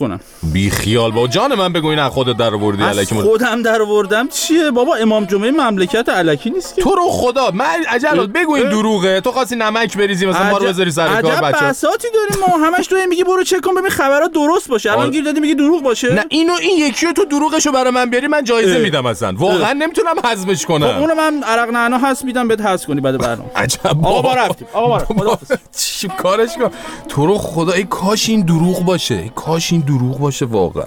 کنم. بی خیال با جان من بگو این از خودت در آوردی الکی. خودم در آوردم چیه بابا؟ امام جمعه مملکت الکی نیست که. تو رو خدا من عجل بگو این دروغه. تو خواستی نمک بریزی مثلا ما رو بذاری سر کار بچه‌ها. عجب بساطی داریم ما همش تو میگی برو چک کن ببین خبرات درست باشه. الان گیر دادی میگی دروغ باشه. نه این یکیو تو دروغشو برای من بیاری من جایزه میدم اصلا. واقعا نمیتونم هضمش کنم. اونو من عرق نعنا هست میدم بهت حذف کنی بعد برنامه. عجب آقا رفتیم. آقا خداحافظ. چی کارش کن. تو رو خدا ای کاش این دروغ باشه. ای کاش این دروغ باشه واقعا.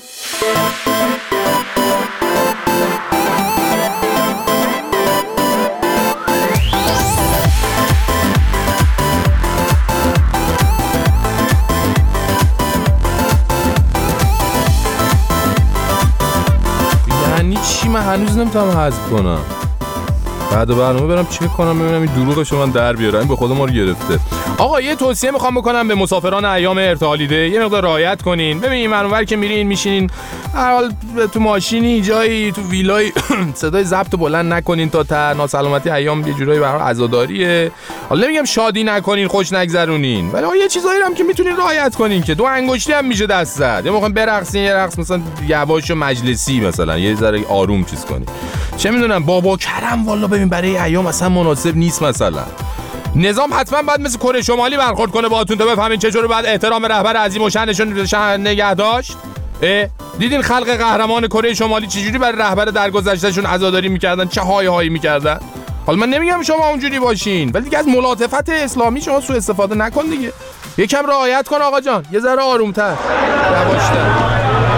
یعنی چی؟ من هنوز نمیتونم حذف کنم. بعد برنامه برم چک کنم ببینم این دروغشو من در بیارم. این به خود ما رو گرفته. آقا یه توصیه میخوام بکنم به مسافران ایام ارتحالیده، یه مقدار رعایت کنین. ببینین منور که میرین میشینین هر حال تو ماشینی جایی تو ویلای صدای ضبط بلند نکنین تا ناسلامتی ایام یه جورایی برای عزاداریه. حالا نمیگم شادی نکنین خوش نگذرونین، ولی یه چیزایی هم که میتونین رعایت کنین که 2 انگشتی هم میشه دست زد. یا میخواین برقصین یه رقص مثلا یواش و مجلسی مثلا یه ذره آروم چیز کنین. چه میدونم بابا کرم والا ببین برای ایام اصلا مناسب نیست. مثلا نظام حتما باید مثل کره شمالی برخورد کنه باهاتون تا بفهمین چجوری باید احترام رهبر عظیم و شأنشون نگه داشت. دیدین خلق قهرمان کره شمالی چجوری برای رهبر درگذشتهشون عزاداری میکردن، چه هایی میکردن. حالا من نمیگم شما اونجوری باشین، ولی دیگه از ملاطفت اسلامی شما سوء استفاده نکن دیگه. یکم رعایت کن آقا جان، یه ذره آرومتر، یواشتر.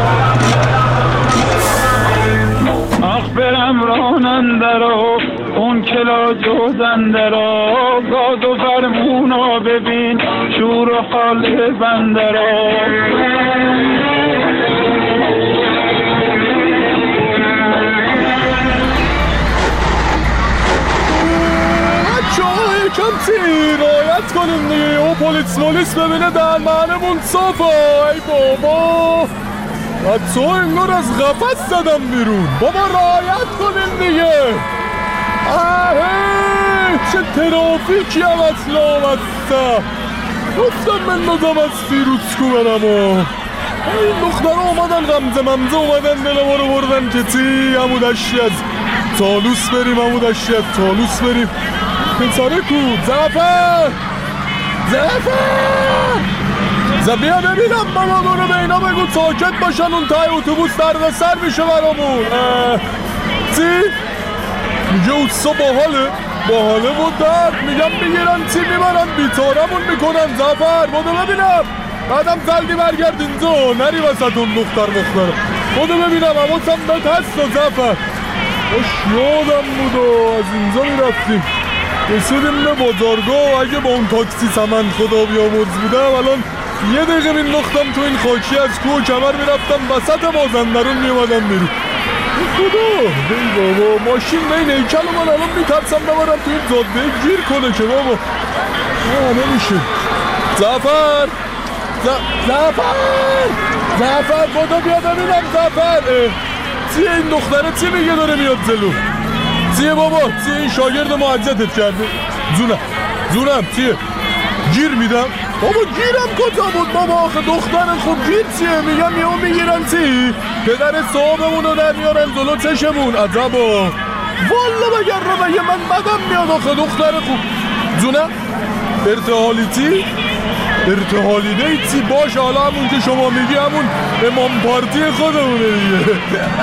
برم راننده را اون کلا جوزنده را گاز و فرمونا ببین شور و حال بنده را. بچه‌ها یکم رعایت کنیم دیگه. او پلیس ببینه دهنمون صافه. ای بابا تو انگار از قفس زدم بیرون. بابا رعایت کنیم دیگه. چه ترافیکی هم اصلا آمدسته. گفتم من نظام از فیروزکو برم. این دختر اومدن غمزه ممزه اومدن دل ما رو بردن که تی همو دشتی از تالوس بریم. پساره کو زفر بیا ببینم بابا رو به اینا بگو ساکت باشن. اون تای اتوبوس دردسر میشه برامون. چی؟ میگه اوسا باحاله و درد میگم میگیرن چی میبرن بیتارمون میکنن. زفر بودو ببینم بعدم زلدی برگرد اینجا نری وسط اون دختر مخترم. بودو ببینم هماسم بهت هست و زفر باش یادم بود و از اینجا میرفتیم رسیدیم به بازارگاه. اگه با اون تاکسی سمن خدا بیامرز بودم الان یه دقیقه مینداختم تو این خاکی از کوه کمر میرفتم وسط مازندرون میومدم بیرون. خدا ای بابا ماشین بین هیکل و من الان میترسم ببرم تو این جاده گیر کنه که بابا نمیشه. زفر خدا بیا ببینم. زفر چیه این دختره چی میگه داره میاد جلو؟ چیه بابا؟ چیه این شاگرد ما اذیتت کرده؟ جونم چیه؟ گیر میدم؟ بابا گیرم کجا بود بابا؟ آخه دختر خوب گیر چیه؟ میگم یهو میگیرن چی؟ پدر صاحبمون رو در میارن جلو چشمون. عجبا والا مگر رو بگه من بدم میاد. آخه دختر خوب جونم ارتحالیده چی باشه. حالا همون که شما میگی همون امام پارتی خودمونه دیگه.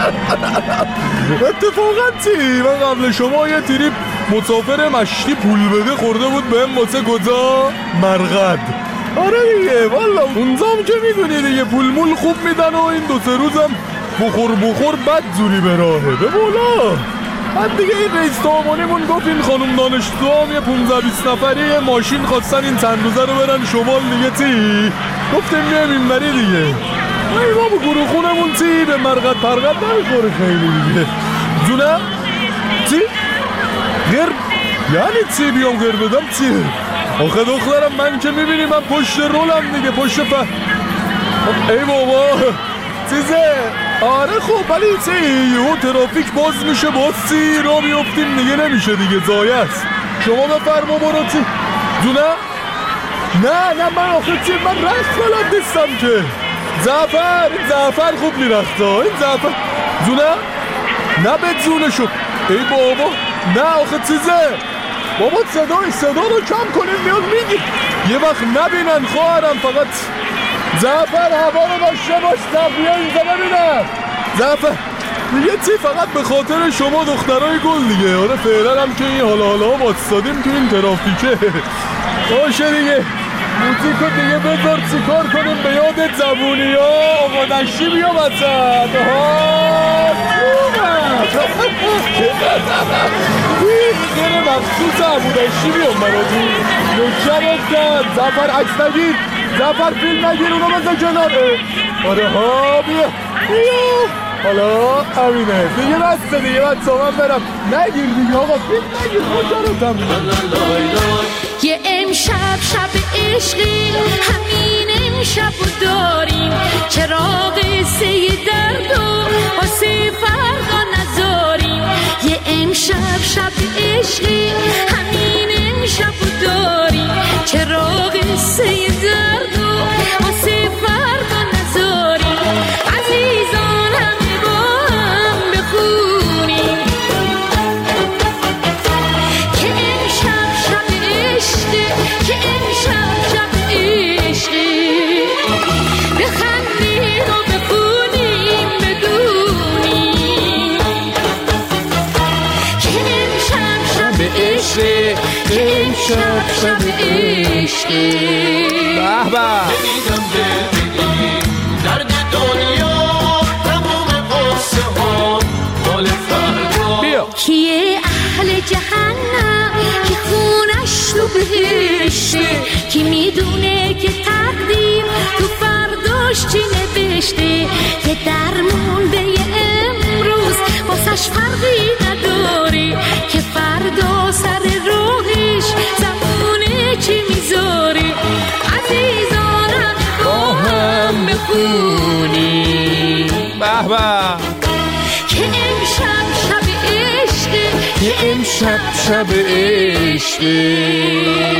اتفاقا چی؟ من قبل شما یه تریپ مسافر مشتی پول بده خورده بود بهم واسه کجا؟ مرقد. آره دیگه والا اونجام که میدونی دیگه پول مول خوب میدن و این 2-3 روزم بخور بد زوری به راهه. به مولا بعد دیگه این رئیس سامانیمون گفت این خانم دانشجو هم یه 15-20 نفری یه ماشین خواستن این چند روزه رو برن شمال دیگه. چی؟ گفتیم میام این بری دیگه. ای بابا گروه خونمون چی؟ به مرقد پرقد نمیخوره خیلی دیگه. جونم؟ چی؟ غیر؟ یعنی چی بیام غیر بدم چی؟ آخه دخترم من که میبینی من پشت رولم دیگه ای بابا چیزه. آره خب ولی چی؟ یهو ترافیک باز میشه باز چی؟ را بیفتیم دیگه نمیشه دیگه زایه است. شما بفرما برو چی؟ جونه؟ نه من آخه چی؟ من رقص بلد نیستم که. زعفر خوب میرخته این زعفر زونه؟ نه به زونشو ای بابا نه آخه چیزه بابا صدا رو کم کنیم میاد میگی یه وقت نبینن خواهرم فقط زعفر هوا رو داشته باش بیا اینجا ببینم زعفر دیگه چی فقط به خاطر شما دخترای گل دیگه آره فعلا هم که این حالا واتسادیم تو این ترافیکه باشه دیگه موزیکو دیگه بذار چیکار کنیم به یاد زبونی ها آقا نشی بیا وسط خیلی مخصوص عمودشی بیام برادی نوکرت زد زعفر عکس نگیر زعفر فیلم نگیر اونو بزن کنار آره ها بیا حالا امینه دیگه بسته دیگه بچه من برم نگیر دیگه آقا فیلم نگیر نوکرتم یه امشب شب عشقی همین امشب رو داریم چراغ سه درد و واسه فردا نذاریم یه امشب شب عشقی همین امشب رو داریم چراغ سه درد و واسه فردا نذاریم عزیزان همه با هم بخونیم که امشب شب عشقی که امشب شب عشقی بخندیم و بخونیم بدونیم که امشب شب عشقی که امشب شب عشقی به به نمیدم ببینی درد دنیا تمام قصه ها مال فردا بیا کیه اهل جهنم که خونش تو بهشته کی میدونه که تقدیم تو فرداش چی نوشته که درمون به امروز واسش فرقی نداره که فردا سر راهش زمونه چی میذاره عزیزانم با هم بخونیم به به که امشب شب عشقی که امشب شب عشقی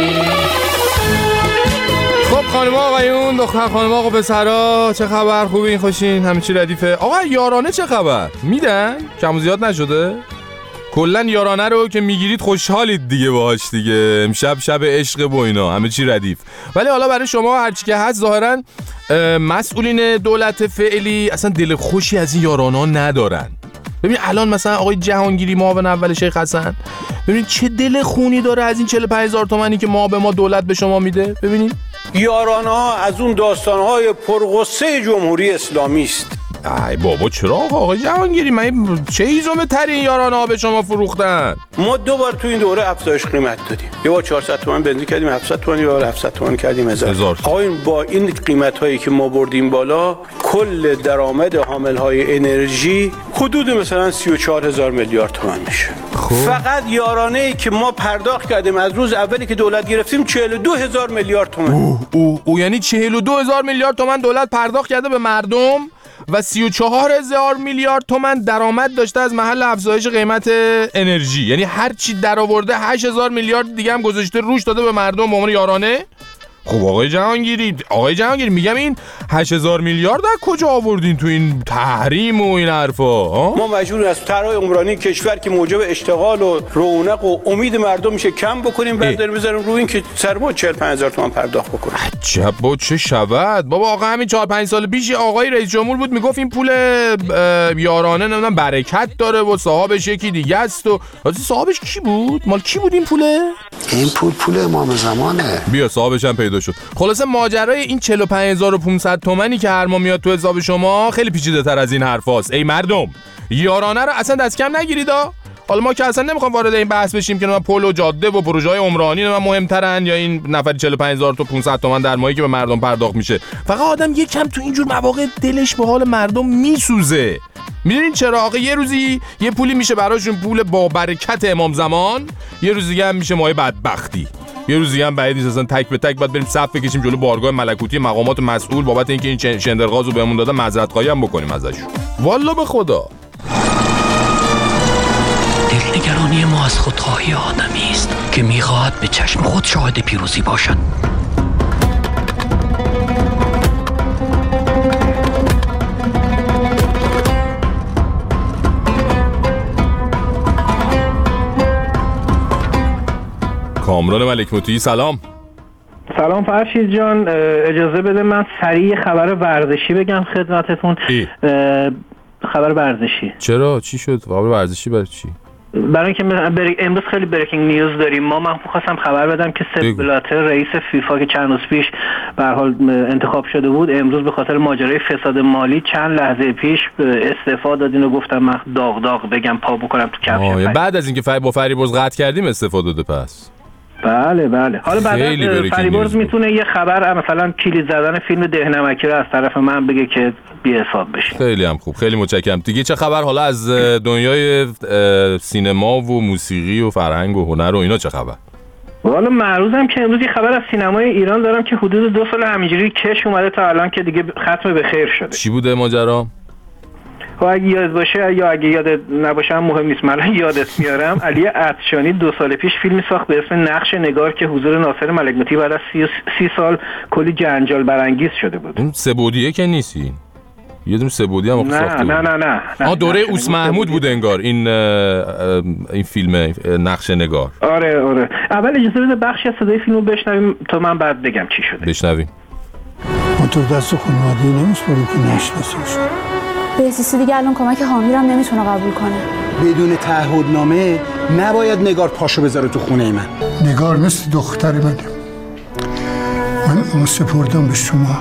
خب خانم آقایون دختر خانم آقا پسرا چه خبر خوبین خوشین همه چی ردیفه آقا یارانه چه خبر میدن کم و زیاد نشده کلا یارانه رو که میگیرید خوشحالید دیگه باهاش دیگه امشب شب عشق و اینا همه چی ردیف ولی حالا برای شما هرچی که هست ظاهرا مسئولین دولت فعلی اصلا دل خوشی از این یارانه ندارن ببین الان مثلا آقای جهانگیری معاون اول شیخ حسن ببین چه دل خونی داره از این 45000 تومانی که ما به ما دولت به شما میده ببینید یارانه ها از اون داستان های پرغصه جمهوری اسلامی است ای بابا چرا آقای جهانگیری من چه ایزومه ترین یارانه ها به شما فروختن ما 2 بار تو این دوره افزایش قیمت دادیم یه بار 400 تومان بنزین کردیم 700 تومان یه بار 700 تومان کردیم 1000 آقایون با این قیمت هایی که ما بردیم بالا کل درآمد حامل های انرژی حدود مثلا 34000 میلیارد تومان میشه فقط یارانه ای که ما پرداخت کردیم از روز اولی که دولت گرفتیم 42000 میلیارد تومان او یعنی 42000 میلیارد تومان دولت پرداخت کرده به مردم و 34000 میلیارد تومان درآمد داشته از محل افزایش قیمت انرژی یعنی هر چی درآورده 8000 میلیارد دیگه هم گذاشته روش داده به مردم به عنوان یارانه خب آقای جهانگیری میگم این 8000 میلیارد از کجا آوردین تو این تحریم و این حرفا ما مجبوریم از طرح عمرانی کشور که موجب اشتغال و رونق و امید مردم میشه کم بکنیم بعد داریم بذاریم روی این که سر ما 45000 تومان پرداخت بکنیم عجب با چه شود بابا آقا همین 4-5 سال پیش آقای رئیس جمهور بود میگفت این پول یارانه نمیدونم برکت داره و صاحبش یکی دیگه است و صاحبش کی بود مال کی بود این پوله این پول امام زمانه بیا صاحبش هم پیدا شد خلاصه ماجرای این 45500 تومانی که هر ماه میاد تو حساب شما خیلی پیچیده تر از این حرفاست ای مردم یارانه رو اصلا دست کم نگیرید حالا ما که اصلا نمیخوام وارد این بحث بشیم که پل و جاده و پروژه‌های عمرانی مهمترن یا این نفری 45500 تومان در ماهی که به مردم پرداخت میشه فقط آدم یکم تو اینجور مواقع دلش به حال مردم میسوزه میدونین چرا آقا یه روزی یه پولی میشه براشون پول با برکت امام زمان یه روز دیگه هم میشه ماه بدبختی یه روز دیگه هم بعید نیست اصلا تک به تک باید بریم صف بکشیم جلو بارگاه ملکوتی مقامات مسئول بابت اینکه این شندرغازو بهمون دادن معذرت خواهی هم بکنیم ازشون والله به خدا دلنگرانی ما از خودخواهی آدمی است که میخواهد به چشم خود شاهد پیروزی باشد کامران ملک مطیعی. سلام. سلام فرشید جان، اجازه بده من سریع خبر ورزشی بگم خدمتتون. خبر ورزشی. چرا؟ چی شد؟ خبر ورزشی برای چی؟ برای اینکه امروز خیلی بریکینگ نیوز داریم. من خواستم خبر بدم که سپ بلاتر رئیس فیفا که چند روز پیش به هر حال انتخاب شده بود، امروز به خاطر ماجرای فساد مالی چند لحظه پیش استعفا دادین و گفتم من داغ بگم پا بکنم تو کفش. بعد از اینکه با فریبرز قطع کردیم استعفا داده پس. بله. حالا بعد فریبرز میتونه یه خبر مثلا کلید زدن فیلم دهنمکی رو از طرف من بگه که بی حساب بشه. خیلی هم خوب، خیلی متشکرم. دیگه چه خبر حالا از دنیای سینما و موسیقی و فرهنگ و هنر و اینا چه خبر؟ والا معروضم که امروز یه خبر از سینمای ایران دارم که حدود 2 سال همینجوری کش اومده تا الان که دیگه ختم به خیر شده. چی بوده ماجرا؟ اگه یاد باشه یا اگه یاد نباشه هم مهم نیست، من یادت میارم. علی عطشانی 2 سال پیش فیلمی ساخت به اسم نقش نگار که حضور ناصر ملک مطیعی بعد از 30 سال کلی جنجال برانگیز شده بود. اون سه‌بعدیه که نیستی؟ یه دونه سه‌بعدی هم ساخته بود. نه. دوره اوس محمود بود انگار این فیلم نقش نگار. آره. اول اجازه بده بخشی از صدای فیلمو بشنویم تا من بعد بگم چی شده. بشنویم. ما تو دست خانواده نمیسپاریم که نشناسیمش. به‌اساس دیگه الان کمک حامیرم نمیتونه قبول کنه. بدون تعهدنامه نباید نگار پاشو بذاره تو خونه من. نگار مثل دختر منه. من اون سپردم به شما،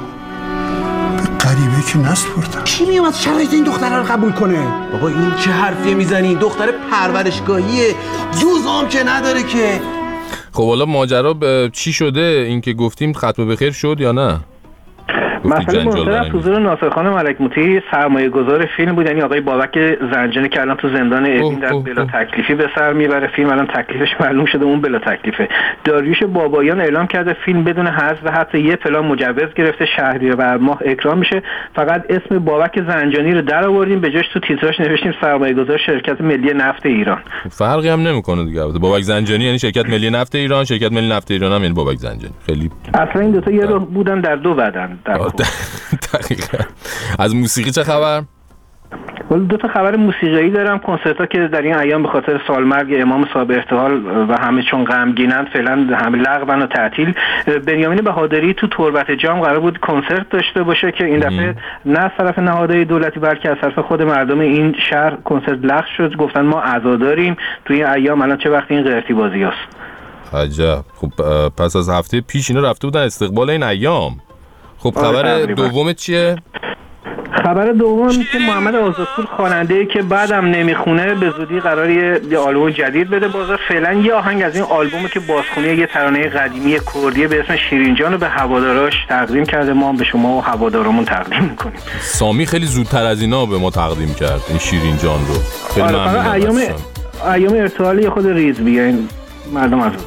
به غریبه که نسپردم. کی میومد شرایط این دختره رو قبول کنه؟ بابا این چه حرفیه میزنی؟ دختر پرورشگاهیه، جزام که نداره که. خب حالا ماجرا چی شده؟ این که گفتیم ختم به خیر شد یا نه؟ مثلا منصرف حضور ناصر خان ملک مطیعی سرمایه گذار فیلم بود، یعنی آقای بابک زنجانی که الان تو زندان اوین در بلا تکلیفی به سر میبره. فیلم الان تکلیفش معلوم شده، اون بلا تکلیفه. داریوش بابایان اعلام کرده فیلم بدون حذف حتی یه پلان مجوز گرفته، شهریور ماه اکرام میشه. فقط اسم بابک زنجانی رو در آوردیم، به جاش تو تیتراژ نوشتیم سرمایه گذار شرکت ملی نفت ایران. فرقی هم نمیکنه دیگه. بابک زنجانی یعنی شرکت ملی نفت ایران، شرکت ملی نفت ایران هم یعنی بابک زنجانی. خیلی اصلا این دو تا یه رو بودن در دو بدن. دقیقاً. از موسیقی چه خبر؟ ولی 2 تا خبر موسیقی دارم. کنسرت‌ها که در این ایام به خاطر سالمرگ امام صاحب ارتحال و همه چون غمگینن فعلا همه لغون و تعطیل. بنیامین بهادری تو تربت جام قرار بود کنسرت داشته باشه که این دفعه نه از طرف نهادهای دولتی بلکه از طرف خود مردم این شهر کنسرت لغو شد. گفتن ما عزاداریم تو این ایام، الان چه وقتی این قرتی بازیاست. عجب. خب پس از هفته پیش اینا رفته بودن استقبال این ایام. خب خبر دوم چیه؟ خبر دوم که محمد آزادپور خواننده‌ای که بعدم نمیخونه به زودی قراره یه آلبوم جدید بده بازار. فعلا یه آهنگ از این آلبومی که بازخونی یه ترانه قدیمی کردی به اسم شیرین جان رو به هواداراش تقدیم کرده. ما هم به شما و هوادارمون تقدیم می‌کنیم. سامی خیلی زودتر از اینا به ما تقدیم کرد این شیرین جان رو. خیلی ممنونم. ایام ارتحال یه خود ریز بیاین مردم از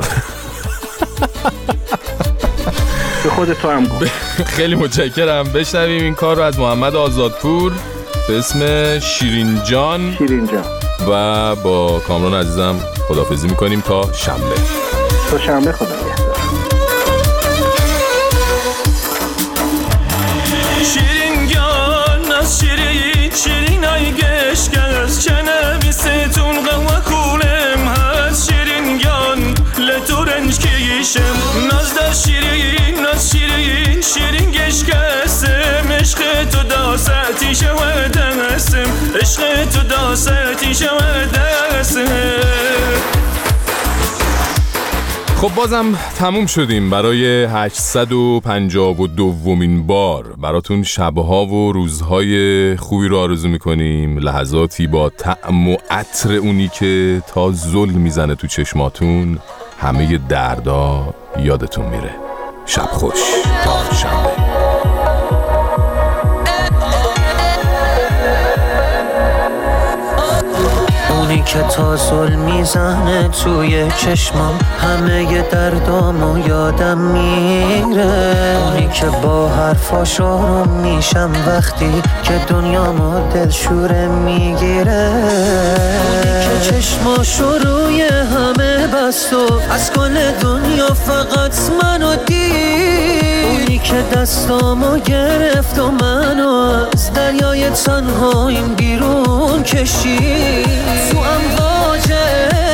به خود تو هم گفت. خیلی متشکرم. بشنویم این کار رو از محمد آزادپور به اسم شیرین جان و با کامران عزیزم خداحافظی میکنیم تا شنبه. خدا شیرین جان از شیرین ای گشگز چنویستون قوا کولم هست شیرین جان لتورنج کیشم نازدار شیرین گشگستم عشق تو داستی شودستم عشق تو داستی شودستم. خب بازم تموم شدیم برای 852مین بار. براتون شبها و روزهای خوبی رو آرزو میکنیم، لحظاتی با طعم و عطر اونی که تا ظلم میزنه تو چشماتون همه دردا یادتون میره. شب خوش تا شنبه. اونی که تا ظلم میزنه توی چشمام همه دردامو یادم میره. اونی که با حرفاش آروم میشم وقتی که دنیامو دلشوره میگیره. اونی که چشماشو روی همه بست و از کل دنیا فقط منو دید. اونی که دستامو گرفت و منو از دریای تنهاییم بیرون کشید. تو امواج